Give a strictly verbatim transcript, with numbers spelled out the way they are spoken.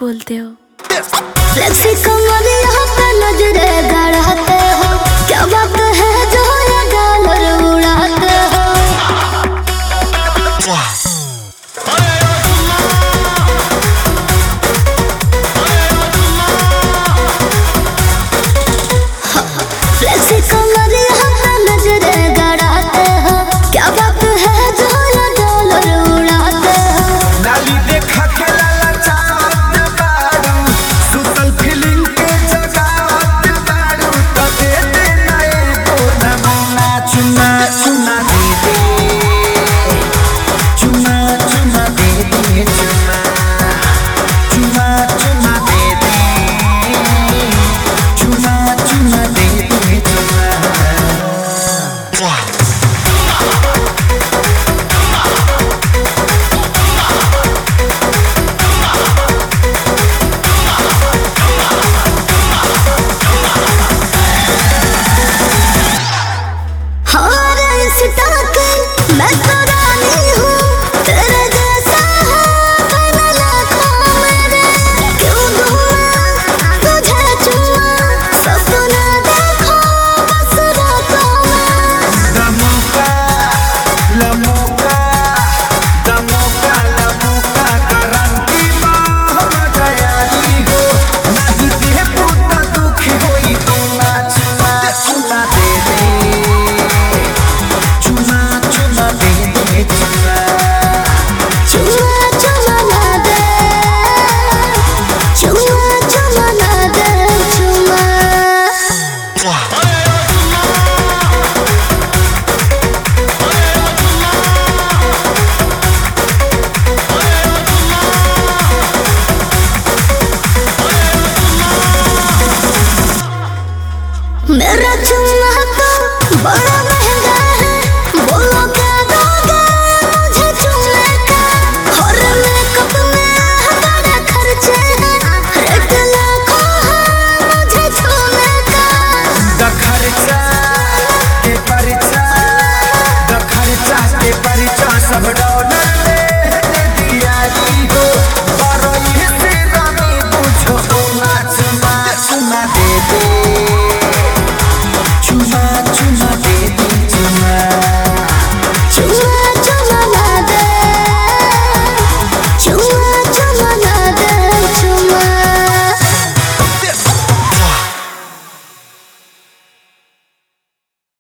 बोलते हो। फ्लेक्सी कमरिया पे नजरे गड़ाते हो, क्या बात है जो ये गालर उड़ाते हो। फ्लेक्सी कमरिया पे नजरे गड़ाते हो, क्या बात है जो ये गालर उड़ाते हो। नाली देखा के लाला चाहत बारू, सुतल फीलिंग के जगावत बारू, तो दे दे ना एको नमूना, चुना चुना दे दे, चुना चुना दे दे, चुना चुना चुना दे दे, चुना चुना दे दे, चुना। हर इंस्टा के मैं तो